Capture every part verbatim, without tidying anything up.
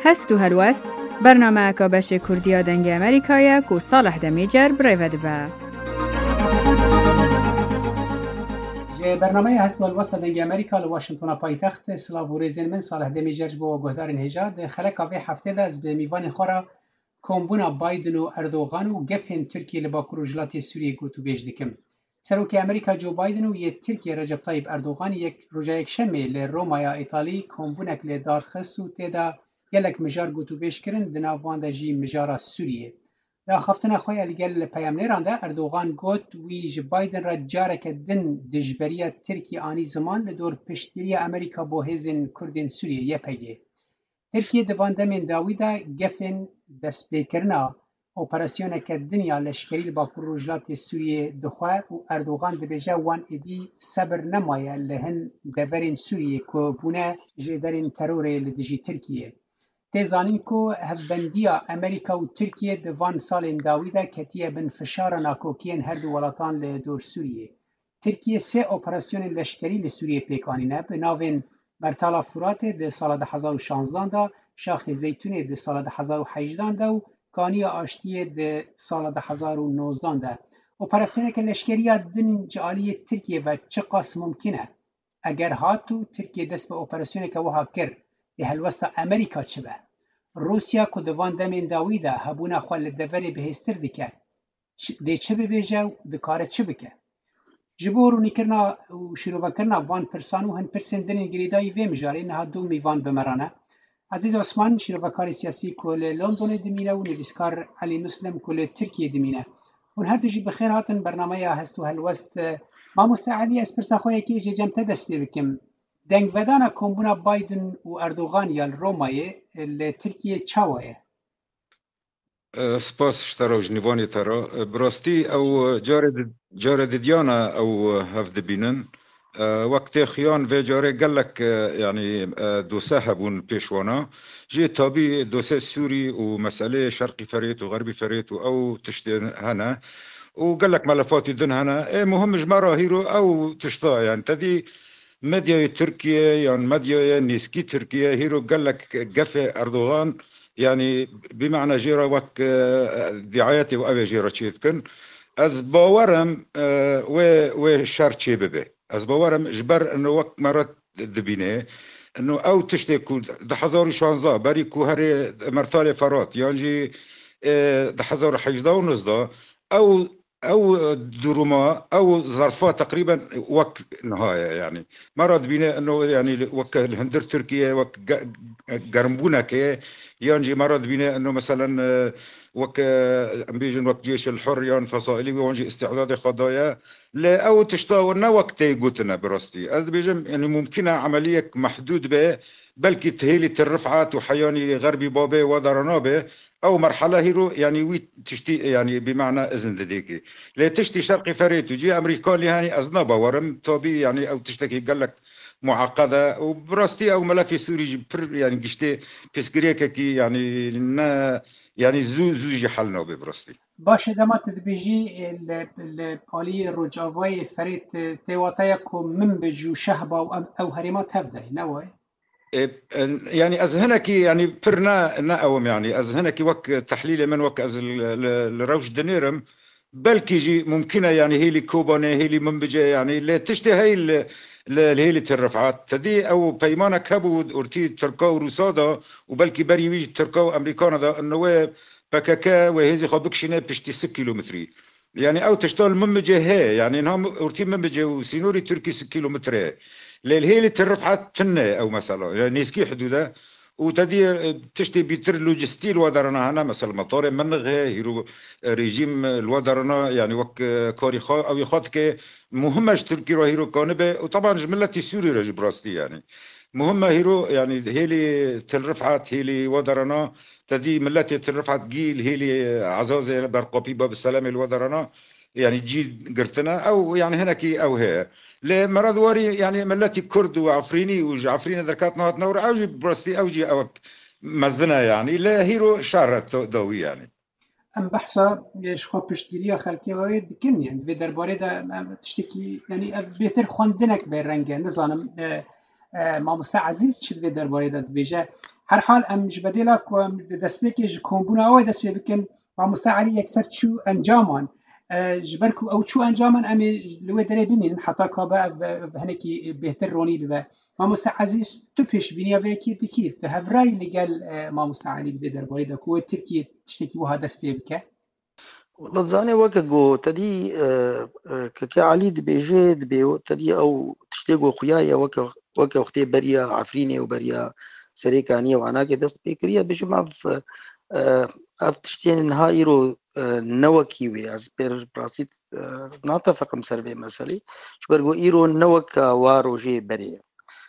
هست و هلوست برنامه که بش کردیا دنگ امریکایه که صالح دمیجر بریود با. برنامه هست و هلوست دنگ امریکا لواشنطن پایتخت سلاو و ریزن من صالح دمیجر با گهدار نهجاد خلق آوه هفته ده از به میوان خورا کمبونا بایدن و اردوغان و گفن ترکیه لباکر و جلات سوریه گوتو بیج دکم. سروک امریکا جو بایدن و یه ترکیه رجب طایب اردوغان یک رجا یک شمه لرومایا ایتالی کمبونک لدارخست و تیدا گلک مجار گوتو بیش کرن دناوان دا جی مجارا سوریه. دا خفتنا خوی الگل پیامنیران دا اردوغان گوت ویج بایدن را جارک دن دجبریه ترکیه آنی زمان لدور پشتیری امریکا بو هزین کردین سوریه یه پیگه. ترکیه دوان دمین داویدا گفن دست بیکرنا اپراسیون که دنیا لشکری لباکر رجلات سوریه دخواه و اردوغان دبیجه وان ادی صبر نمایه لهن دورین سوریه که بونه جدرین ترور لدجی ترکیه. تیزانین که هفبندیا امریکا و ترکیه دوان سال داویدا کتیه بن فشار ناکوکین هر دو ولاتان لدور سوریه. ترکیه سه اپراسیون لشکری لسوریه پیکانینه به ناوین مرتالا فرات ده سال ده هزار و شانزده دا، شاخ زیتون ده سال ده هزار و هجده دا و کانی آشتی ده سال ده هزار و نوزده دا. اپراسیون که لشکری دن جعالی ترکیه و چه قاس ممکنه؟ اگر هاتو ترکیه دست به اپراسیون که وها کر ده هلوست امریکا چه به؟ روسیا که دوان دمین داویده هبونا خوال دوری بهستر دکه ده چه ببیجه و ده کاره چه بکه؟ جبور و نیکرنا و شروع کرنا وان پرسان و هن پرسن دنین گریدای وی مجاره نه دو میوان بمرانه. عزیز عثمان شروع کاری سیاسی کل لندن دمینه و نویسکار علی مسلم کل ترکیه دمینه. و هر دوجی بخیر هاتن برنامه هست و هلوست ما مستعلی از پرسخوی که ایجا جمع تدست بکم. دنگ ودانا کمبونا بایدن و اردوغان یا رومایه لترکیه چاوه؟ سپاس شترا و جنیوانی ترا براستی او جارد جارد دیانا او هفت بینن وقت خیان و جاره گلک یعنی دوسه هبون پیشوانا جی تابی دوسه سوری و مسئله شرقی فريت و غربی فريت و او تشتین هنا و گلک ملفاتی دن هنا مهم جمارا هیرو او تشتا يعني تدي مديا تركيا يعني مديا نيسكي تركيا هيرو گلک گف اردوغان يعني بمعنى جيرا وك دعايتي وأبي جيرا تشيتكن از باورم و و شرط ببه از باورم جبر انه وقت مرات دبينه انه او تشتي كو ده هزار و شانزده بري كو هري مرتال فرات يعني ده هزار و هجده و نوزده او او دروما او ظرفات تقريبا وك نهايه يعني مرات بينا انه يعني وك الهندر تركيا وك قرنبونا كي يانجي مرات بينا انه مثلا وك امبيجن وك جيش الحر يان فصائلي وانجي استعداد خضايا لا او تشتاورنا وقتي قلتنا براستي از بيجم يعني ممكنه عمليه محدود به بلكي تهيلي الرفعات وحياني غربي بابي ودرنا به او مرحله هيرو يعني وي تشتي يعني بمعنى اذن لديكي لا تشتي شرقي فريت وجي امريكاني هاني ازنبا ورم طبي يعني او تشتكي قال لك معقده وبراستي او ملفي سوري يعني قشتي بسكريكي يعني لنا يعني زو زوجي حلنا ببراستي باشه دما تدبیجی الآلی رجاوای فرید تیواتایکو من بجو شهبا او هریمات هفده نوای؟ يعني از هناكي يعني برنا ناوم يعني از هناكي وك تحليل من وك از الروج دنيرم بلكي جي ممكنه يعني هي لي كوبانه هي لي منبجه يعني لا تشتي هي اللي هي الرفعات تدي او بيمانه كابو اورتي تركا وروسادا وبلكي بري ويج تركا وامريكانا دا انه بكاكا وهذي خبكشنا بشتي ستة كيلومتري يعني او تشتغل منبجه هي يعني انهم اورتي منبجه وسينوري تركي ستة كيلومتر للهيلة الرفعات تنة أو مثلا يعني نسكي حدوده وتدي تشتي بيتر لوجستيل ودرنا هنا مثلا مطار منغ هيرو ريجيم الودرنا يعني وك كاري خا أو يخاطك مهمش تركي رو هيرو كانبه وطبعا جملة سوري رج براستي يعني مهمة هيرو يعني هيلي تلرفعت هيلي ودرنا تدي ملتي تلرفعت جيل هيلي عزازة برقابي باب السلام الودرنا يعني جي قرتنا أو يعني هناكي أو هي لمرض واري يعني ملتي كرد وعفريني وعفريني دركات نهات نور أوجي برستي أوجي أو مزنا يعني لا هيرو شارت دوي يعني ام بحثا شخو پشتگیری خلکی وای دکن يعني في درباره دا تشتكي يعني بهتر خواندنك برنگه نزانم مامۆستا عەزیز چ دەبێت دەربارەیدا دەبێژە هەر حال ئەم ji bedêla ku em destpêkê ji kombûna ew ê dest pê bikin Mamosta Elî yekser çû encaman ji ber ku ew çû encaman em ê li wê derê bimînin heta ka be ev hinekî bêhtir ronî bibe Mamosta Ezîz tu pêşbîniya vê yekê dikî tu hevrayî li gel Mamosta Elî li vê derbarê de ku wê Tirkiye tiştekî wiha dest pê bike والله زاني وكا جو تدي كا علي دبيجي دبي تدي او تشتيغو خيايا وكا وكا وقتي بريا عفريني وبريا سريكانيه وانا كي دست بكريا بيجي ما في اف تشتين نهايرو نوكي وي از بير براسيت ناتفق مسربي مسالي شبرغو ايرو نوكا وارو جي بريا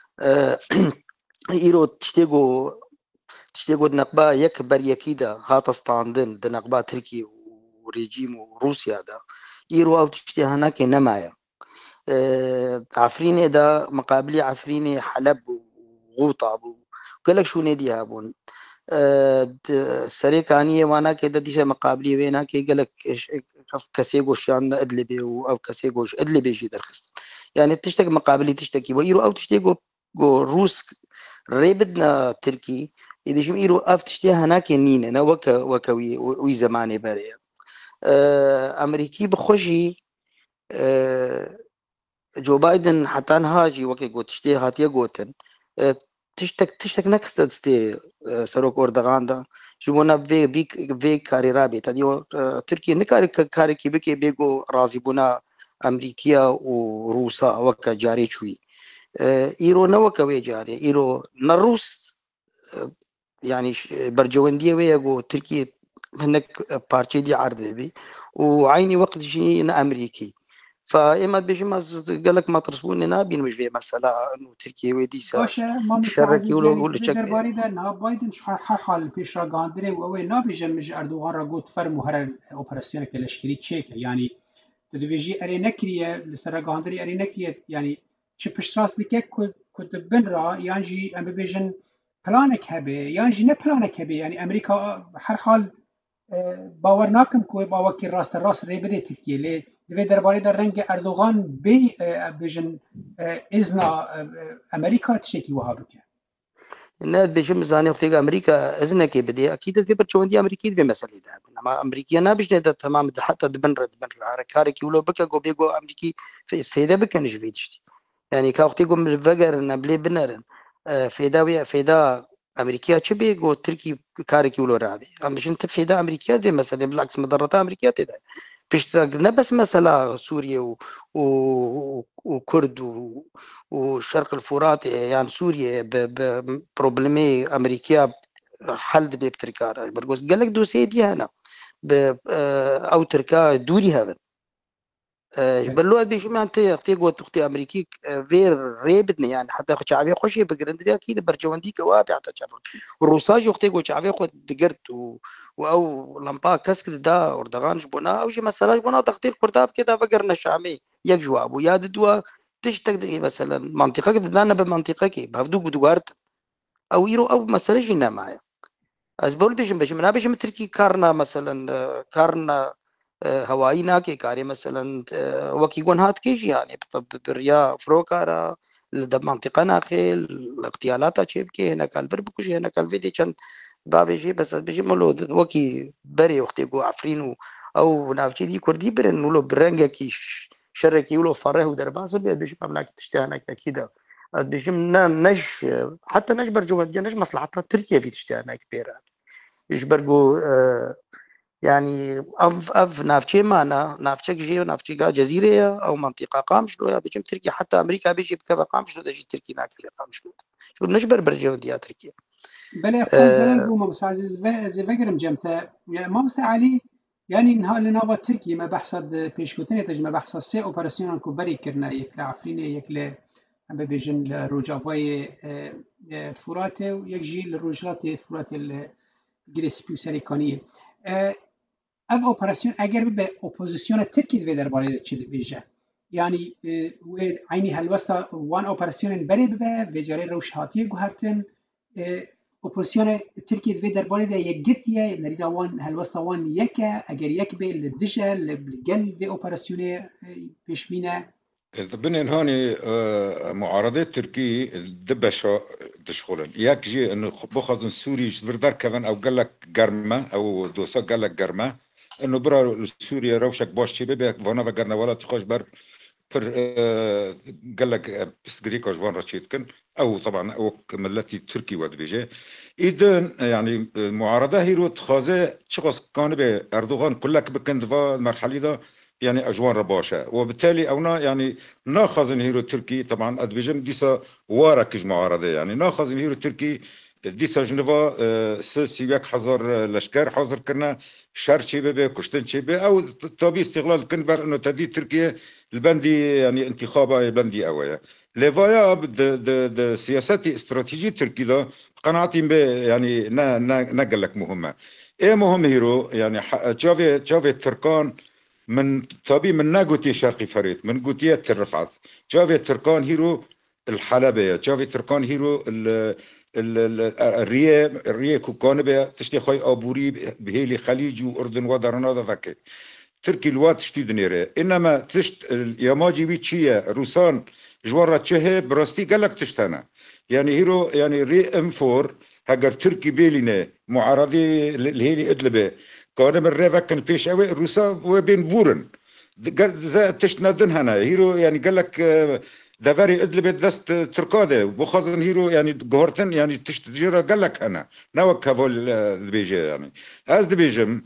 ايرو تشتيغو تشتيغو نقبا يك بريا كيدا هاتا ستاندن دنقبا تركي وريجيم وروسيا دا ايرو او تشتي هناك نمايا أه عفريني دا مقابلي عفريني حلب وغوطة وقالك شو نادي هابون أه سريكانية وانا كده ديشا مقابلي وينا كي قالك كسيغوش شان ادلبي او كسيغوش ادلبي جي درخست يعني تشتك مقابلي تشتكي وايرو او تشتي جو, جو روس ريبدنا تركي اذا شو ايرو اف تشتي هناك نينا انا وكا وكوي وي زماني بريا امريكي بخوشي جو بايدن حتى هاجي وكي قلت تشتي هاتيا قوتن تشتك تشتك نكست تستي سروك اردغان دا جبونا في بيك في كاري رابي تدي تركيا نكاري كاري كي بكي بيجو رازي بونا امريكيا وروسا وكا جاري شوي ايرو نوكا وي جاري ايرو نروس يعني برجونديه ويجو تركيا هناك بارتي دي عرض بي وعيني وقت شيء امريكي فاما بيجي ما قال لك ما ترسبوني نابين مش في مساله انه تركيا ودي باشه ما مستعزز يعني درباري ده نا بايدن شحال حال پیش را گاندره و او نا بيجي مش اردوغان را گوت فرمو هر اپراسيون كلشكري تشيك يعني تدبيجي اري نكريه لسر گاندري اري نكيه يعني چه پشتراس ديك كنت بن را يعني ام بيجن پلانك هبه يعني نه پلانك هبه يعني امريكا هر حال باور ناکم که باور کی راست راست ری بده ترکیه لی دوی درباره در رنگ اردوغان بی بجن ازنا امریکا تشکی وها بکه نه بيجم زاني وقت امريكا اذنك بدي اكيد في برشوندي امريكي في مساله ده انما امريكا انا بيجن ده تمام حتى دبن رد بن حركه ولو بكا جو بيجو امريكي في فيدا بكن جفيتشتي يعني كا وقت يقوم الفجر نبلي بنرن فيدا ويا فيدا امريكا تشبي جو تركي كاركي ولو رابي ام بيجن تفيدا امريكا دي مساله بالعكس مضرات امريكا تدا بيشترك بس مساله سوريا و... و... وكرد و... والشرق الفرات يعني سوريا ببروبلمي امريكا حل دبي بتركار برجوز قال لك دوسي دي هنا او تركا دوري هذا بلو ادي شو معناتها اختي قوت اختي امريكي فير ريبتني يعني حتى شعبي خوشي بقرند بها اكيد برجوندي كوابي حتى شافون الروساج اختي قوت شعبي خد دقرت و... او لمبا كسك دا اردغان جبنا او شي مساله جبنا تقدير كرداب كده فقرنا الشامي يك جواب ويا دوا تشتك مثلا منطقه دانا بمنطقه بهدو قدوارت او يرو او مساله جينا معايا ازبول بيجم بيجم انا بيجم تركي كارنا مثلا كارنا هواينا كي كاري مثلا وكيقون هات كيجي يعني طب بريا فروكارا لدى منطقه ناخي الاغتيالات تشيبكي هناك البربكوشي هناك الفيدي كان بابيجي بس بيجي مولو وكي بري وقتي جو عفرين او نافشي دي كردي برن ولو برنجا كيش شركي ولو فره ودرباس بيجي مملكه تشتهنك كده بيجي نش حتى نش برجوندي نش مصلحتها تركيا في تشتهنك بيرات ايش برجو آه يعني اف اف نافشي معنا نافشك جي نافشي جزيره او منطقه قامش له بيجي تركيا حتى امريكا بيجي بكذا قامش له تجي تركيا ناكل قامش له شو نجبر برجوندي تركيا بله افغان زلال بو ممسعزز زي فقرم جمتا ما مسا علي يعني نها لناوا تركيا ما بحصد پیشگوتنی تج ما بحصد سه اپراسیون کو بری کرنا یک لعفرین یک ل ام بيجن لروجافای فرات و یک جی لروجلات فرات الگریسپی سریکانی اف اپراسیون اگر به اپوزیسیون ترکیه و درباره چی بیجه يعني و عيني هلوستا وان اپراسیون بری به و جاری روش هاتی گوهرتن اپوزیسیون ترکیه و درباره ده یک گرتیه نریدا وان هلوستا وان یک اگر یک به لدجه لگل و اپراسیون پیشمینه بنين هوني معارضة تركي دبشة تشغلن ياك جي انه بخزن سوري جبردار كمان او قال لك قرمة او دوسا قال لك قرمة انه برا سوريا روشك باش شي بيبي فانا فقرنا ولا تخش بر بر قال لك بس غريكوش فان رشيدكن او طبعا او ملتي تركي ود بيجي اذن يعني معارضة هيرو تخازي شخص كان به اردوغان كلك بكند فا المرحلة ده يعني أجوان رباشة وبالتالي أونا يعني ناخذن هيرو تركي طبعا أدبيجم ديسا وارك معارضة يعني ناخذن هيرو تركي ديسا جنوا سيبيك حضر لشكر حاضر كنا شر شيء ببي كشتن شيء ببي أو طبي استغلال كنبر إنه تدي تركيا البندي يعني انتخابه البندي أويا لفايا د د د سياساتي استراتيجية تركي ده قناعتي به يعني نا نا نقل لك مهمة إيه مهم هيرو يعني جافي جافي تركان من طبي من ناقوتي شرقي فريد من قوتية الرفعت جافي تركان هيرو الحلبية جافي تركان هيرو ال الريه الريه كوكانبه تشتي خوي ابوري بهيلي خليج واردن ودرنا ذاك تركي الوات تشتي دنيره انما تشت ياماجي بيتشيه روسان جوارة تشه براستي قالك تشتنا يعني هيرو يعني ري ام فور هاجر تركي بيلينه معارضي الهيلي ادلبه كان من ريفا كان بيش قوي روسا وبين بورن قال زي تشتنا دن هنا هيرو يعني قالك دافاري ادلبت دست تركاده بخازن هيرو يعني جهرتن يعني تشتجيرا قال لك انا نوك هفول البيجي يعني از دبيجم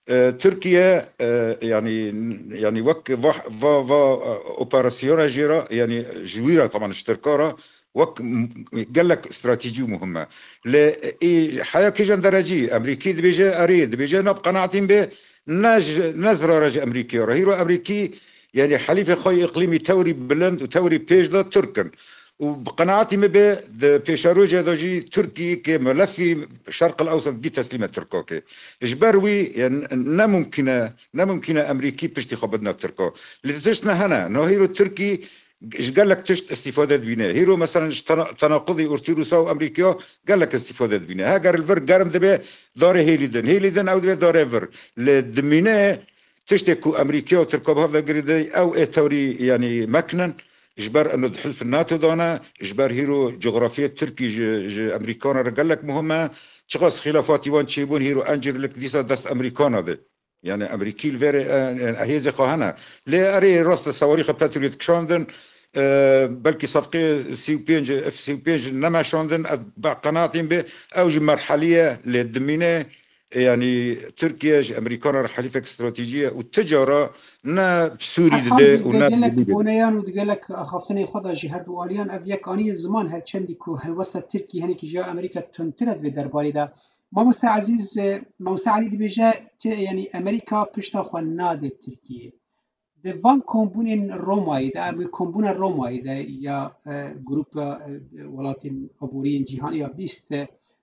تركيا يعني يعني وك فا فا فا اوبراسيون جيرا يعني جويره طبعا اشتركاره وك قال لك استراتيجيه مهمه ل حياه كيجان درجي امريكي دبيجي اريد بيجي نبقى نعطيم به نج نزره رج امريكي هيرو امريكي يعني حليفة خوي إقليمي توري بلند وتوري بيش ذا تركن وبقناعتي ما بي بيشاروجي هذا جي تركي كملفي الشرق الأوسط دي تسليمة تركوكي إجباروي يعني نا ممكنة نا ممكنة أمريكي بشتي خبدنا تركو اللي تشتنا هنا نو هيرو تركي إيش قال لك تشت استفادة بينا هيرو مثلا تناقضي أورتيروسا وأمريكا قال لك استفادة بينا هاجر الفر قارم دبي داري هيليدن هيليدن أو دبي داري فر لدمينه تشتكو أمريكا وتركب هذا قريدي أو إيه توري يعني مكنن إجبار أنه دحل في الناتو دانا إجبار هيرو جغرافية تركي ج ج أمريكانا رجال لك مهمة شخص خلافات يوان تشيبون هيرو أنجر لك ديسا دست أمريكانا ده يعني أمريكي الفيري أهيزي قهنا ليه أري راست صواريخ باتريوت كشاندن أه بلكي صفقي سي بينج اف سي بينج نما شاندن قناعتين به أوج مرحلية للدمينة يعني تركيا امريكان حليفه استراتيجيه والتجاره نا بسوري ده ونا قال لك بونيان وقال لك اخافتني خذها جهاد واليان افيكاني الزمان هل تشندكو هل وسط تركي هنيك جاء امريكا تنترد في درباري ده ما مستع عزيز ما مستعلي بيجا يعني امريكا بيشتا خو نادي تركيا ده فان كومبونين روماي ده كومبون روماي ده يا جروب ولاتين ابورين جهانيا بيست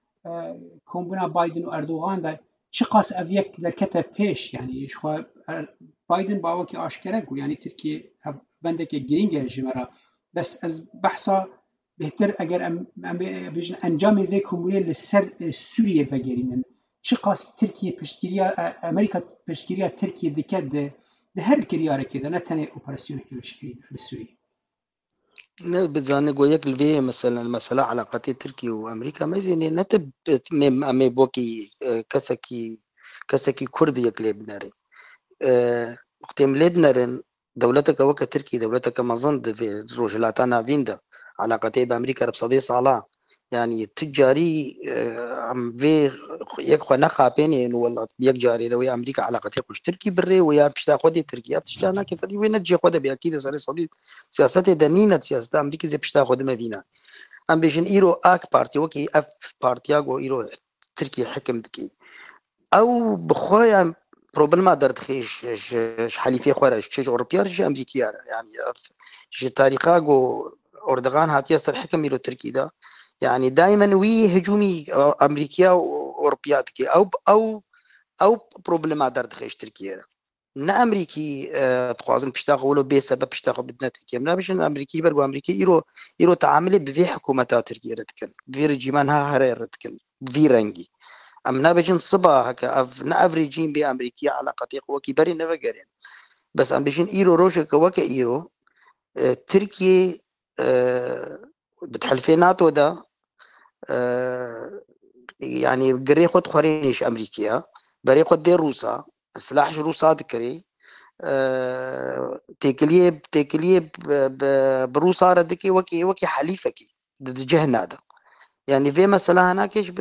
كومبونا بايدن واردوغان ده چقاس اویک لکته پیش يعني شو بايدن باوكي اشكره يعني تركيا بندك جرينج جمرا بس از بحثا بهتر اگر ام بيجن انجام في كومبوني للسر سوريا فجرين چقاس تركيا بشتريا امريكا بشتريا تركيا دكد ده هر كرياره كده نتنه اوبراسيون كلشكري للسوري لا بزاني قويك الفي مثلا المسألة علاقتي تركيا وأمريكا ما زين نتب مم أمي بوكي كسكي كسكي كردي يقلب ناري وقتهم ليد نارن دولتك وك تركيا دولتك مظند في روجلاتانا فيندا علاقتي بأمريكا ربصدي صلاة يعني تجاري عم في يك نخا بيني ولا يك جاري لو أمريكا علاقتي قش تركي بري ويا بشتا خدي تركيا بتشتانا كذا دي وين تجي خدها بأكيد صار صديق سياسة دنينة سياسة أمريكا زي بشتا خدها ما فينا أم بيجن إيرو أك بارتي وكي أف بارتي أجو إيرو تركيا حكم دكي أو بخويا بروبلما درت خيش حليفي خورج شيء أوروبيا رجع أمريكية يعني شيء تاريخا جو أردوغان هاتي أصل حكم إيرو تركي ده يعني دائما وي هجومي امريكا واوروبيا تكي او او او بروبلما درت خيش تركيا نا امريكي اه تقازم بيشتغلوا بسبب بيشتغلوا بدنا تركيا ما بيش امريكي برغو امريكي يرو يرو تعامل بفي حكومتها تركيا رتكن في رجيمانها هرير رتكن في رنجي امنا بيجن صبا هكا نا افريجين بامريكا علاقتي وكي بري نفقرين بس ام بيجن ايرو روجك وكا ايرو تركيا بتحلفي ناتو ده يعني قري خد خورينيش أمريكيا بري خد دي روسا سلاح روسا ذكري تكليب تكليب بروسا ردكي وكي وكي حليفكي ضد جهنا ده يعني في مثلا هناكش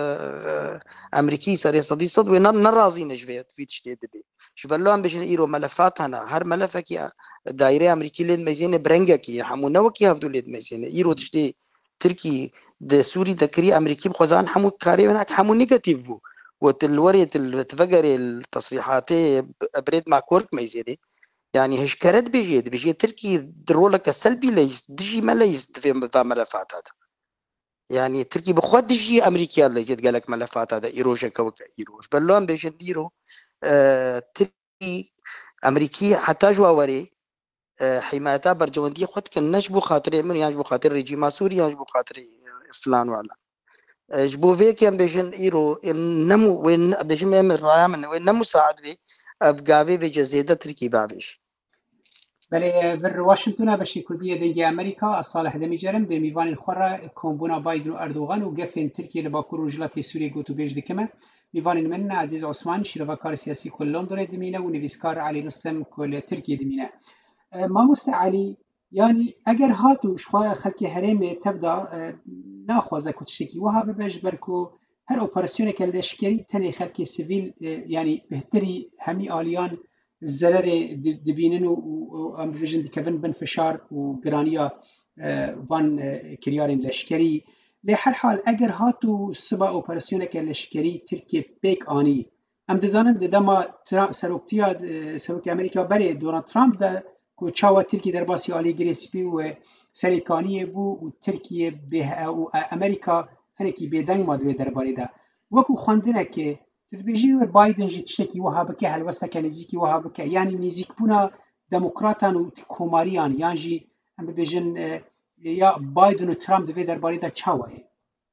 أمريكي صار يصدي صد ونرازين جفيت في تشتي دبي شبلون بيش إيرو ملفات هنا هر ملفك دايرة أمريكي لين ميزين برنجكي حمو نوكي هفدو لين ميزين إيرو تشتي تركي ده سوري ذكري أمريكي بخزان حمو كاري هناك حمو نيجاتيفو وتلوري تفجر التصريحات بريد مع كورك ميزيني يعني هش كرد بيجي بيجي تركي درولك السلبي ليس دجي ما ليس في ملفات هذا يعني تركي بخواد دجي أمريكا اللي جد قالك ملفات هذا إيروجا كوكا إيروج بلون بيجي إيرو آه تركي أمريكي حتى جوا وري آه حمايتها برجوندي خد كان نجبو خاطري من يجبو خاطر رجيم سوريا يجبو خاطري فلان ولا جبو فيك يم بيجن إيرو النمو وين بيجن من الرأي من وين نمو ساعد بي أفقابي بجزيدة تركي بابيش بله ور واشنطن بشی کردی دنگی امریکا صالح دمیجرم به میوان خورا کمبونا بایدن و اردوغان و گفن ترکیه لباکور و جلات سوریه گوتو بیج دکمه میوان من عزیز عثمان شیروکار سیاسی کل لندن دمینه و نویسکار علی رستم کل ترکیه دمینه ما مستعلی يعني اگر هاتو شخوا خلقی هرم تبدا ناخوازه کتشتکی وها ببج برکو هر اپراسیون که لشکری تنه خلقی سیویل يعني بهتری همی آلیان الزرر دبينن وام بيجن دكفن بن فشار وجرانيا وان كريارين لشكري لحر حال اگر هاتو سبا اوبراسيونك لشكري تركيا بيك اني ام دزانن دما سروكتيا سروك امريكا بري دوران ترامب دا كو تشاوا تركيا درباسي علي جريسبي و سريكانيه بو وتركيا به امريكا هنكي بيدنگ مادوي درباري دا وكو خواندنه که بيجي بايدن جي تشتكي وها بك هلوستا كنزيكي وها بك يعني نزيك بونا ديمقراطان وكوماريان يعني جي ام بيجن يا بايدن وترامب دفي درباري دا تشاوي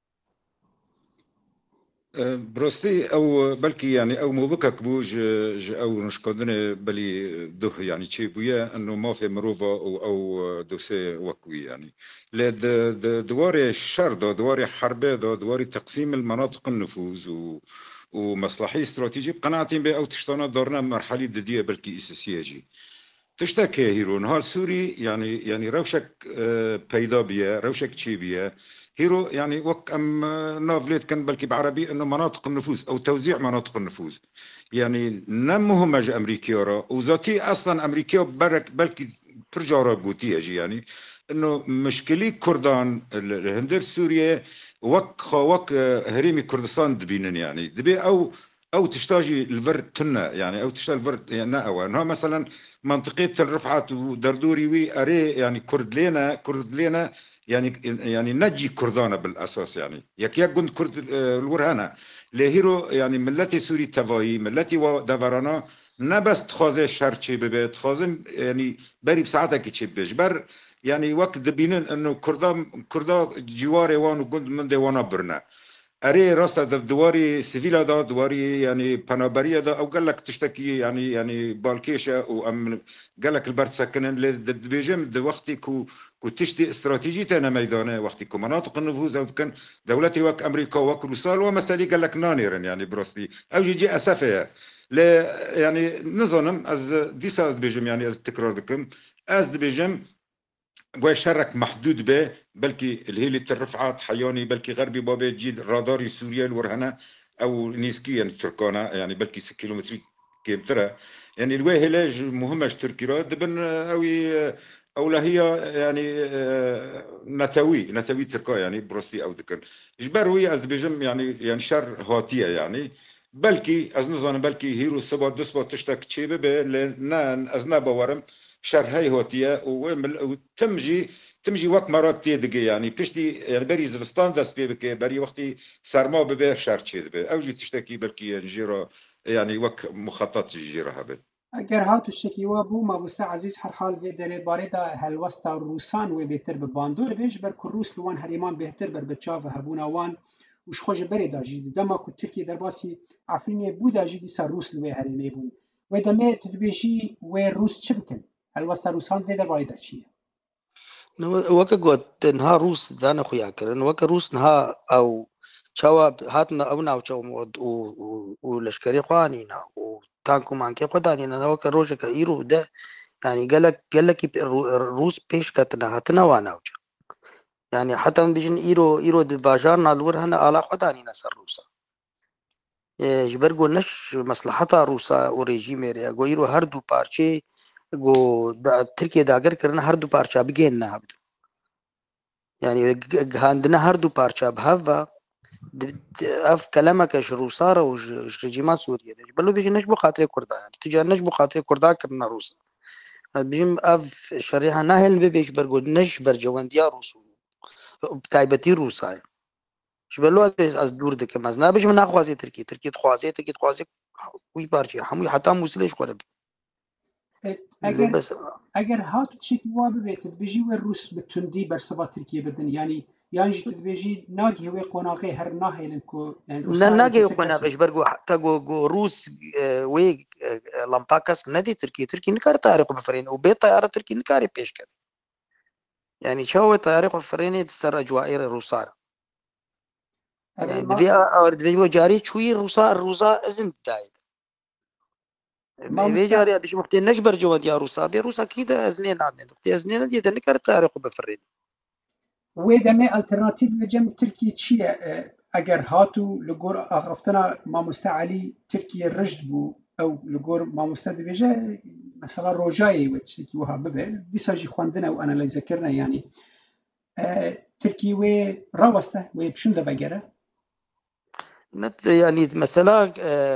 برستي او بلكي يعني او موفكك بوج او نشكدني بلي ده يعني شي بويا انه ما في مروفا او او دوسي وكوي يعني لا دواري الشر دواري حربه دواري تقسيم المناطق النفوذ و ومصلحي استراتيجي بقناعتين بي او تشتانا دورنا مرحلة ددية بلكي اساسية تشتكي هيرو نهار سوري يعني يعني روشك بيدا بيا روشك تشي بيا هيرو يعني وك ام نابليت كان بلكي بعربي انه مناطق النفوذ او توزيع مناطق النفوذ يعني نمهم اجى امريكيورا وذاتي اصلا امريكيو برك بلكي ترجع رابوتي اجي يعني انه مشكلي كردان الهندر سوريا وك وك هريمي كردستان دبينن يعني دبي او او تشتاجي الفرد تنا يعني او تشتاجي الفرد يعني او انها مثلا منطقه الرفعات ودردوري وي اري يعني كرد لينا كرد لينا يعني يعني نجي كردانا بالاساس يعني يك يكون كرد الورهانا لهيرو يعني ملتي سوري تفاي ملتي ودفرانا نبس تخازي شرچي ببي تخازن يعني بري بساعتك تشبج بر يعني وقت دبينن انه كردا كردا جواري وان وقند من ديوانا برنا اري راستا دواري سيفيلا دا دواري يعني بانابريا دا او قال لك تشتكي يعني يعني بالكيشا وام قال لك البرد سكنن بيجم دو وقتي كو كو تشتي استراتيجيه انا ميدانه وقتي كو مناطق النفوذ او كان دولتي وك امريكا وك روسال ومسالي قال لك نانيرن يعني بروستي او جي اسفه لا يعني نظنم از ديسا بيجم يعني از تكرار دكم از بيجم وشرك محدود به بلكي الهيلة الرفعات حياني بلكي غربي بابي جيد راداري سوريا الورهنة او نيسكيا تركانا يعني بلكي ست كيلومتر كيمترة يعني الواهلاج مهمة تركيا دبن اوي او لا هي يعني نتوي نتوي تركا يعني بروستي او دكن جبروي از بيجم يعني يعني شر هاتيه يعني بلكي از نظن بلكي هيرو سبا دسبا تشتك تشيبه لنا از نباورم شر هاي هوتيا وتمجي تمجي وقت مرات تيدقي يعني بشتي يعني بري زفستان دست بي بكي بري وقتي سرما ببه شر تشيد به او جي تشتكي بلكي جيرا يعني وقت مخطط جيرا هبل اگر هاتو شکی و بو ما بوستا عزیز هر حال و در باره دا هلوستا روسان و بهتر به باندور بیش بر کروس لوان هریمان بهتر بر بچاو هبونا وان وش خوش بری داجی دما کو ترکیه در باسی افرینه بو داجی دیسا روس لوی هریمه بون و دمه تدبیجی و روس چبکن هلوستا روسان و در باره دا چیه وەکە گوت نها رووس دانە خویاکردن وەکە رووس نها ئەو چاوە هاتنە ئەو ناوچە و لەشکری خوانینە و تانک و مانکێ خۆدانینەوەکە ڕۆژێکە ئیر و دە ینی گەلک گەلێکی رووس پێش کەتنە هاتنەوە ناوچە ینی حتا بژن ئیرۆ ئیرۆ باژار نالوەر هەنە ئالا خۆدانینە سەر رووسە ji ber got neş meslaheta Rûsa û rejîmê re got îro her du parçê got Tirkiye dagir kirine her du parça bigêhne hebdû yanî gihandine her du parça bi hev ve ev kelemeke ji Rûsa re û ji rejîma Sûriyê re ji ber bêjin neş bo xatirê Kurda yani tu neş bo xatirê Kurda kirine Rûsa bijim ev şerîha nahêlin bibê ji ber got neş bercewendiya Rûs û taybetî Rûsa ye ji ber ez dûr dikim ez nabêjim naxwazê Tirkiye Tirkiye dixwaze Tirkiye dixwaze wî parçeyê hemû heta Mûsilê ji xwe re eger hat çekî wa bibêt dibêjî we Rûs bi tundî bersiva Tirkiye bidin yanî yan jî tu dibêjî nagihê wê qonaqê her nahêlin ku nagihê qonaqê ji ber got heta got Rûs wê lampa kes nedî Tirkiye Tirkiye nikare tayarê xwe bifirîne û bê tayara Tirkiye nikare pêşket yanî çawa wê tayarê xwe firênê di ser ecwaî re Rûsa re divê divê carî çûyî Rûsa Rûsa izin dayê vê carî bijî wextê neş bercewendiya Rûsa bê Rûsa kî de ezinê nadê wextê ezinê nedî de nikare tayarê xwe bifirîne wê demê alternatîv li cem Tirkiye çi ye eger hatû li gor axaftina Mamoste Elî Tirkiye rijt bû ew li gor mamoste dibêje mesela rojayê wê tiştekî wiha bibe dîsa jî xwendina û analîzekirine yanî Tirkiye wê raweste wê pişûn de vegere net yani mesela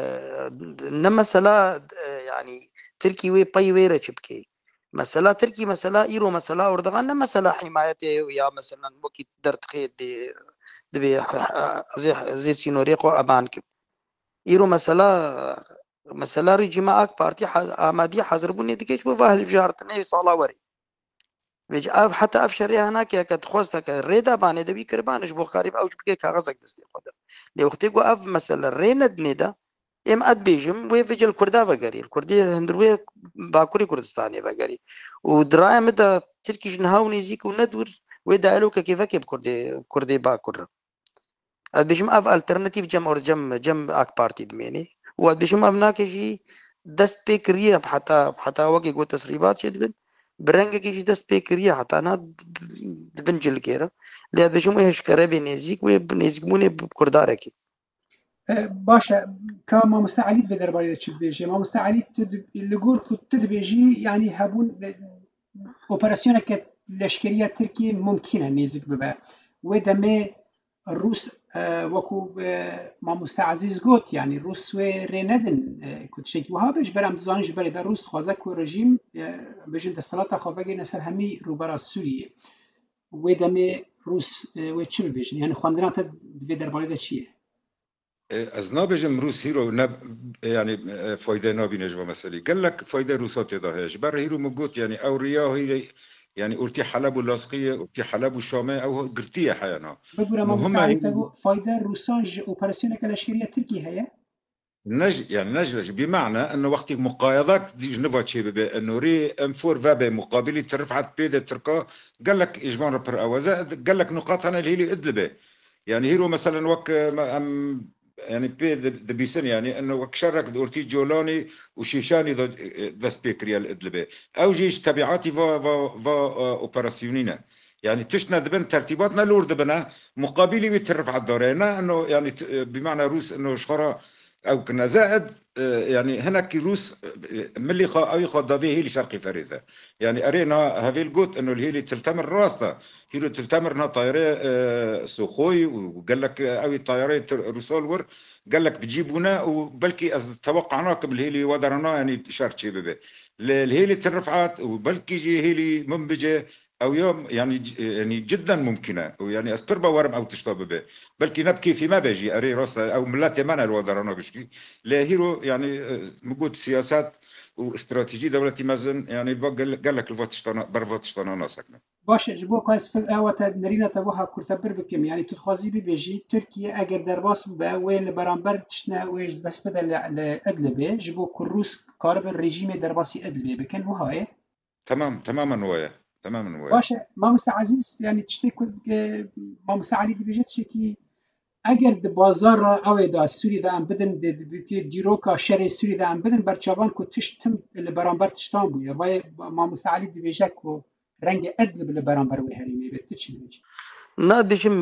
ne mesela yani Tirkiye wê pey wê re çi bike mesela Tirkiye mesela îro mesela Erdogan ne mesela himayetê ya mesela wekî derdixê dê divê zê sînorê xwe eban kim îro mesela mesela rejîma AK Partî amadî hezirbûnê dike ji bo hilbijartinê wê sala werî vê ev heta ev şerîha nake ke dixwast ke rê de banê de wî kiriban ji bo xarîb ew ji bike kaxezek destê xwe de lê wextê got ev mesela rê nedinê de êm ez bêjim wê vêce li Kurda vegerî li Kurdî hindir wê Bakurê Kurdistanê vegerî û di raya min de Tirkî ji niha û nêzik û nedûr wê dialogekê kêfekê bi Kurdê Kurdê Bakur re ez bêjim ev alternatîv cem or cem cem AK Partî dimênê û ez bêjim ev nake jî dest pê kiriye heta heta wekî got tesrîbat çê dibin bi rengekî jî dest pê kiriye heta na dibin cilkê re lê ez bêjim wê hişkere bê nêzik wê nêzîkbûnê bi kurdarekî baş e ka Mamoste Elî divê derbarê de çi dibêje Mamoste Elî li gor ku tu dibêjî yanî hebûn operasyoneke leşkeriya Tirkiye mumkîn e nêzik bibe wê demê Rûs wekû Mamoste Ezîz got yanî Rûs wê rê nedin ku tiştekî wiha be ji ber em dizanin ji berê de Rûs dixwaze ku rejîm bijin destelata xwe vegirîne ser hemî rûbera Sûriyê wê demê Rûs wê çi bibêjin yanî xwendina te divê derbarê de çi ye Ez nabêjim Rûs hîro ne yani fayde nabîne ji bo meselê gelek fayde Rûsa têda heye ji ber hîro min got yani ew riya hîrê yani ortî Heleb û Laskiye ortî Heleb û Şamê ew girtiye heye na bibûre Mamoste Elî te got fayde Rûsan ji operasyoneke leşkeriya Tirkiye heye نج يعني نجلج بمعنى انه وقت مقايضات جنبا تشي بي انه ري ام فور فابي مقابلي ترفعت بيد تركا قال لك اجبار بر اوزا قال لك نقاط انا اللي هي ادلبه يعني هيرو مثلا وك ام يعني بي دبيسن يعني انه وك شرك دورتي جولاني وشيشاني ذا سبيكريال ادلبه او جيش تبعاتي فا فا فا اوبراسيونينا يعني تشنا دبن ترتيباتنا لور دبنا مقابلي بترفع الدورينا انه يعني بمعنى روس انه شخرا او كنا زائد يعني هناك روس ملي خا اي خدافي هي لشرقي فريده يعني ارينا هذه الجوت انه هي اللي تلتمر راسها هي اللي تلتمر طياره سوخوي وقال لك او طيارات روسول ور قال لك بتجيبونا وبلكي توقعناكم اللي هي اللي ودرنا يعني شرط بيبي اللي هي اللي ترفعت وبلكي جي هي اللي منبجه او يوم يعني يعني جدا ممكنه ويعني اسبربا ورم او تشطب به بلكي نبكي فيما بيجي اري راس او ملاتي مانا الودرنا بشكي لا هيرو يعني موجود سياسات واستراتيجيه دولتي مازن يعني قال لك الفوتشتنا برفوتشتنا ناسكنا باش جبو كاس في اوت نرينا تبوها كرتبر بكم يعني تخازي بيجي تركيا اگر درباس با وين برامبر تشنا ويش دس بدا لادلبه جبو كروس قارب الرجيم درباسي ادلبه بكن وهاي تمام تماما ويا تماما وي باشه مامۆستا عزیز yani tiştê ku مامۆستا علی dibêje tiştekî eger di bazara ew da Sûrî de em bidin dîroka şerê Sûrî de em bidin berçavan ku tişt tim li beramber tiştan bûye vayê مامۆستا علی dibêje ku rengê ed li beramber wê herêmê bê tu çi dibêjî نادبشم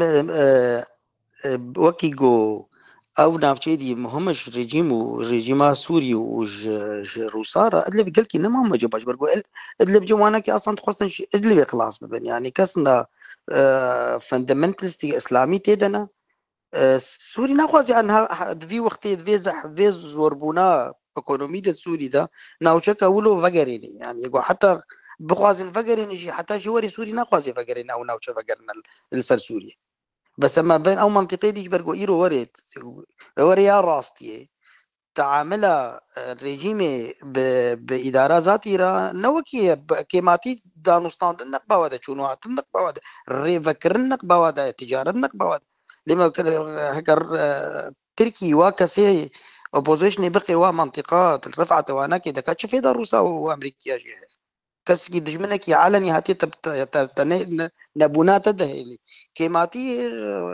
وەکی گۆ ئەو ناوچەی مهمش رژیم و رژیما سووری و رووسارە ئەدلێ گەلکی نەمامەجە باش بەرگۆ ئەدلێ بجوانەکی ئاسان خواستن ئەدلێ خلاص ببن یعنی کەسنا فەندەمنتلیستی ئیسلامی تێدەنا سووری ناخوازی ئەنها دوی وەختێ دوێ زەحڤێ زۆربوونا ئەکۆنۆمی سووریدا ناوچەکە ولۆ ڤەگەرێنی yani گۆ حتا بخوازن ڤەگەرێنیژی حتا ژوەری سووری ناخوازی ڤەگەرێن ئەو ناوچە ڤەگەرنە لەسەر سووریە بس اما بين او منطقه ديش برجو ايرو وريت وري يا راستيه تعاملها الرجيم باداره ذاتي را نوكي كيماتي دانوستان النقبه وهذا شنو النقبه وهذا ريفكر النقبه وهذا تجاره النقبه وهذا لما هكر تركي وكسي اوبوزيشن بقي ومنطقات رفعت وانا كده كاتش في روسا وامريكا جي كسكي دجمنك علني هاتي تب نبونات دهيلي كيماتي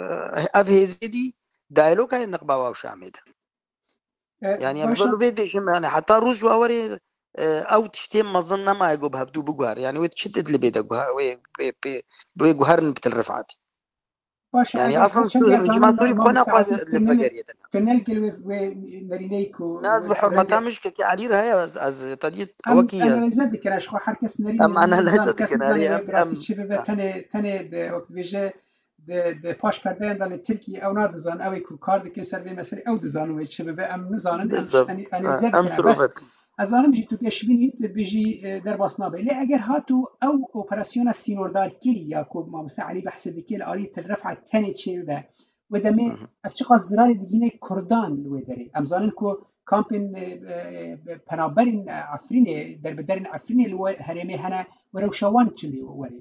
افهزدي دايلو كاين نقبه وشامده يعني بقولوا في دجم يعني حتى روج ووري او تشتم مظنه ما يجوب هبدو بجوار يعني وتشدد لبيدك وي بي جوهر بتلرفعت يعني اصلا شو الجماعه سوري بخونا قاز البقريه تنل قلب نرينيكو ناس بحرمتها مش كي علي هي بس از تديت اوكي انا لازم ذكر اشخاص حركه نرين اما انا لازم ذكر براسي شبه تنه تنه وقت بيجي د پاش پرده اندال ترکیه او نادزان اوی کو کار دکن سر به مسئله او دزان و شبه ام نزانن يعني انا زاد بس از آنم جی تو گشبینی بیجی در باسنابه لی اگر هاتو او اپراسیون سینوردار کلی یا کو مامۆستا علی بحث دکیل آلی تلرفع تنه چه به و دمه افچقا زرار دیگینه کردان لوی داره امزانن کو کامپین پنابرین عفرینه در بدرین عفرینه لوی هرمه هنه و روشوان چلی وری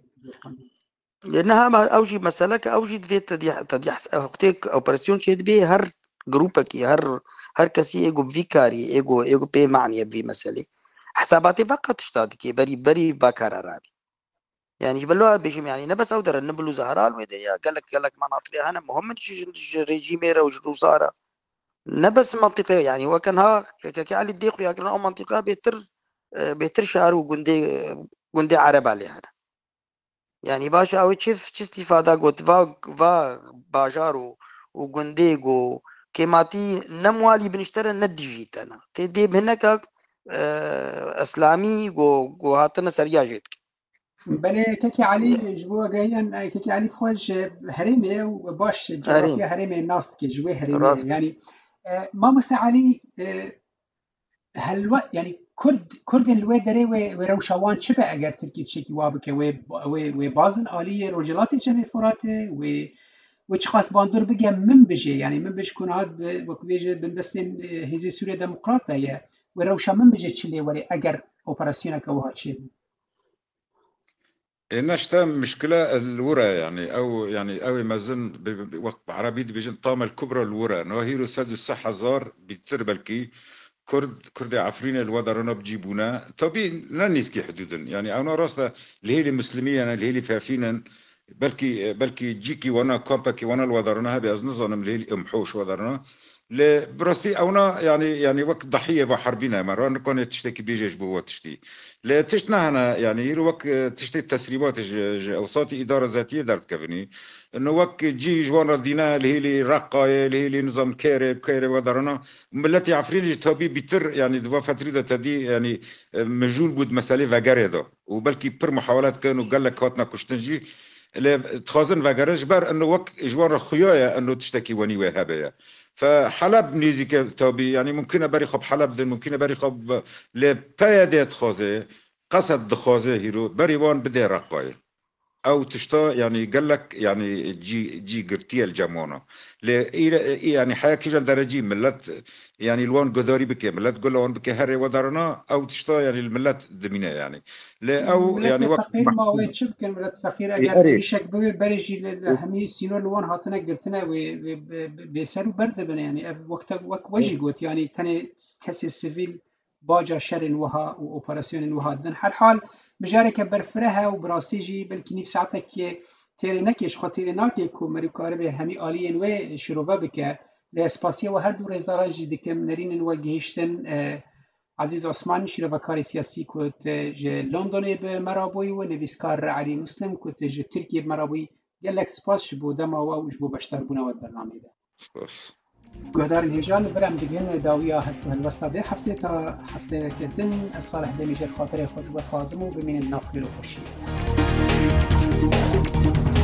لانها اوجي مسألة اوجي في تديح تديح وقتك اوبراسيون شيء بي هر جروبك هر هر كسي ايجو فيكاري ايجو ايجو بي معني في مسألة حساباتي فقط اشتادك بري بري باكار رابي يعني جبلوها بيجي يعني نبس او در نبلو زهرال ويدري قال لك قال لك مناطق انا مهم ريجيميرا وجروسارا نبس منطقه يعني وكانها كعلي الديق يا كان او منطقه بيتر بيتر شهر وجندي جندي عرب عليها يعني باشا او تشوف تش استفاده قلت فا فا باجارو وجنديجو كيماتي نموالي بنشتري ندجيت انا تدي هناك أه اسلامي جو جو هاتنا سرياجت بله كيكي علي جبوا جايان كيكي علي بخوش هرمي وباش جغرافيا هرمي ناست كي جوي هرمي يعني أه مامۆستا علي أه هل يعني كرد كردن لوي دري وروشوان شبه اگر تركي تشكي وابك و و بازن آلية رجلاتي جمع فراته و وش خاص باندور بقى من بجي يعني من بج كون هاد وكبيجي بندستين هزي سوريا ديمقراطية وروشا من بجي تشلي وري اگر اوبراسيونك او هاتشي نشتا مشكلة الورا يعني أو يعني أو مازن بوقت عربي بيجن طامة الكبرى الورا نواهيرو سادو الصحة زار بتربلكي كرد كرد عفرين الوضرنا بجيبونا طبيعي لا نسكي حدودا يعني أنا راسنا اللي هي المسلمية اللي هي فافينا بلكي بلكي جيكي وانا كومباكي وانا الوضرنا هبي أزنزنا من اللي هي أمحوش وضرنا لبرستي أونا يعني يعني وقت ضحية وحربنا مرة كانت تشتكي بيجيش بوا تشتي لا تشتنا هنا يعني وقت تشتي التسريبات أوساطي إدارة ذاتية دارت كبني إنه وقت جي جوانا دينا اللي هي اللي رقاية اللي هي اللي نظام كيري كيري ودرنا ملتي عفرين تابي بيتر يعني دوا فترة تدي يعني مجول بود مسألة وجرة ده وبلكي بر محاولات كانوا قال لك هاتنا كشتنجي اللي تخازن وجرش بر إنه وقت جوانا خيايا إنه تشتكي وني وهابية فحلب نيزك تابي يعني ممكن بري خب حلب دن ممكن بري خب لبيادات خازه قصد خازه هيرو بري وان بدي رقاي او تشتا يعني قال لك يعني جي جي قرتيه الجمانه يعني حياك جن درجي ملت يعني الوان قداري بك ملت قول وان بك هري ودرنا او تشتا يعني الملت دمينه يعني لا او يعني وقت فقير ما وين شبكن ملت فقير اگر يشك بو برجي همي سينور لوان هاتنا قرتنا بيسرو برد بن يعني وقت وقت وجي قوت يعني تاني كسي سيفيل باجا شر وها و اپراسیون وها دن هر حال مجاره که برفره و براستی جی بلکی نیف ساعته که تیری نکش خو تیری ناکی که مریکاره به همی آلیین و شروع بکه لاسپاسیه و هر دو رزاره جی دکم نرین و گهشتن عزیز عثمان شروع کاری سیاسی کت ج لندن به مرابوی و نویسکار علی مسلم کت ج ترکیه به مرابوی گلک سپاس شبو دما و وش بو بشتر بونه و برنامه ده سپاس گهدار هجان برم دیگه داویا هست و الوسطا به هفته تا هفته کدن صالح دمیجر خاطر خوش و خازم و بمین نافخیر و خوشی